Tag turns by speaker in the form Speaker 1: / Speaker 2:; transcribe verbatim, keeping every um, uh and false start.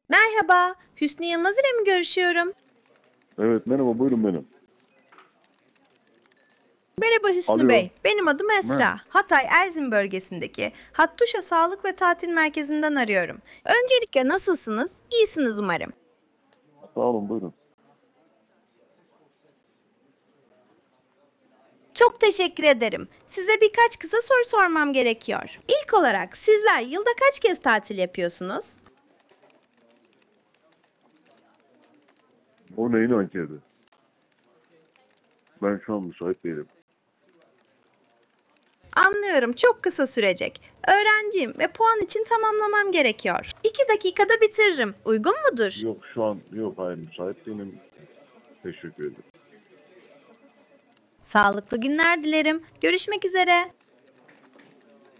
Speaker 1: Merhaba, Hüsnü Yılmaz ile mi görüşüyorum?
Speaker 2: Evet, merhaba, buyurun benim.
Speaker 1: Merhaba Hüsnü
Speaker 2: Alo.
Speaker 1: Bey, benim adım
Speaker 2: Mer
Speaker 1: Esra. Hatay Erzin bölgesindeki Hattuşa Sağlık ve Tatil Merkezi'nden arıyorum. Öncelikle nasılsınız? İyisiniz umarım.
Speaker 2: Sağ olun, buyurun.
Speaker 1: Çok teşekkür ederim. Size birkaç kısa soru sormam gerekiyor. İlk olarak sizler yılda kaç kez tatil yapıyorsunuz?
Speaker 2: O neyin anketi? Ben şu an müsait değilim.
Speaker 1: Anlıyorum, çok kısa sürecek. Öğrenciyim ve puan için tamamlamam gerekiyor. İki dakikada bitiririm. Uygun mudur?
Speaker 2: Yok, şu an, yok, hayır, müsait değilim. Teşekkür ederim.
Speaker 1: Sağlıklı günler dilerim. Görüşmek üzere.